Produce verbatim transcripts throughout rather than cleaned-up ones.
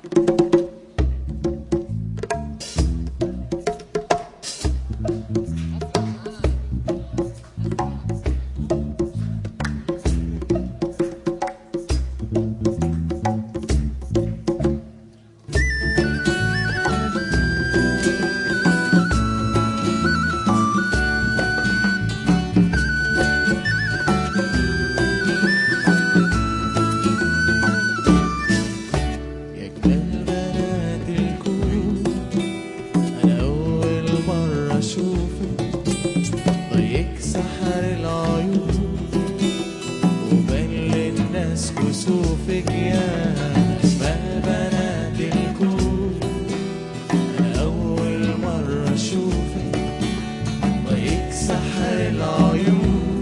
كسوفك يا أجمل بنات الكون. أنا أول مرة أشوفك ضيق سحر العيون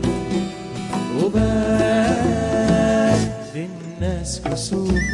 وبان للناس كسوفك.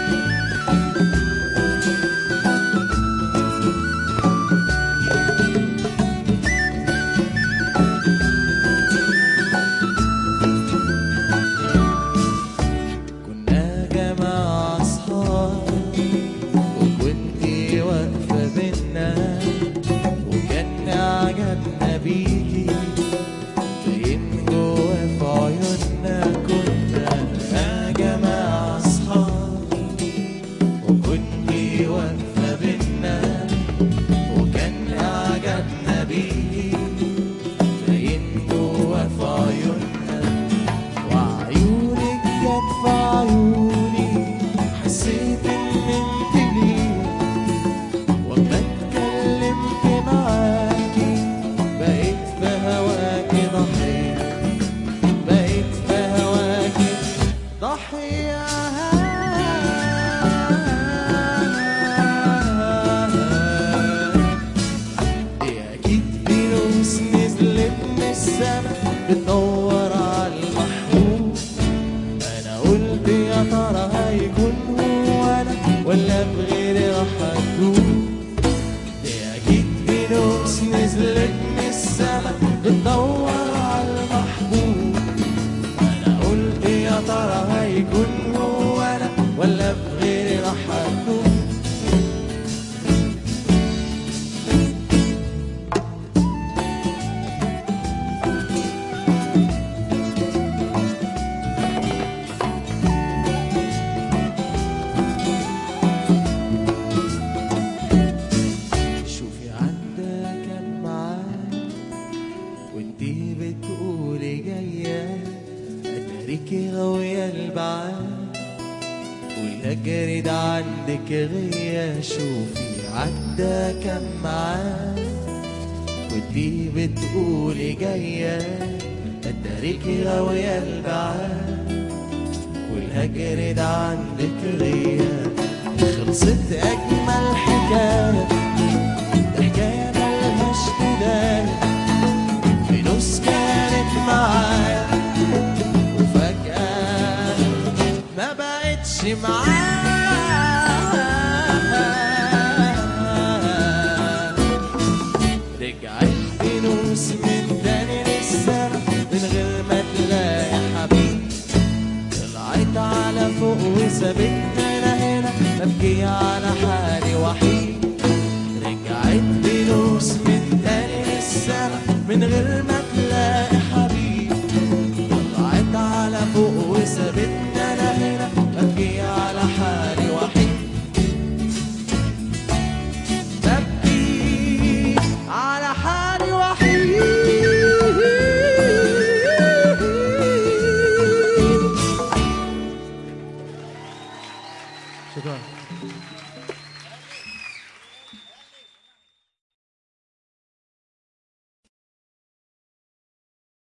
بتدور على المحبوب. انا قلت يا ترى هيكون هو انا ولا بغيري راح اتوب. دي اكيد فلوس نزلت من السما بتدور على المحبوب. انا قلت يا ترى هيكون هو انا ولا بغيري راح اتوب. وانتي بتقولي جاية اتاريكي غاوية البعاد والهجر ده عندك غية. شوفي عدى كام معاد وانتي بتقولي جاية اتاريكي غاوية البعاد والهجر ده عندك غية. خلصت أجمل حكاية، حكاية ملهاش بداية. فلوس كانت معايا وفجأة ما بقتش معايا. رجعت فلوس من تاني للسما من غير ما تلاقي حبيب. طلعت على فوق وسابتنا انا هنا ببكي على حالي وحيد. رجعت فلوس من تاني للسما من غير ما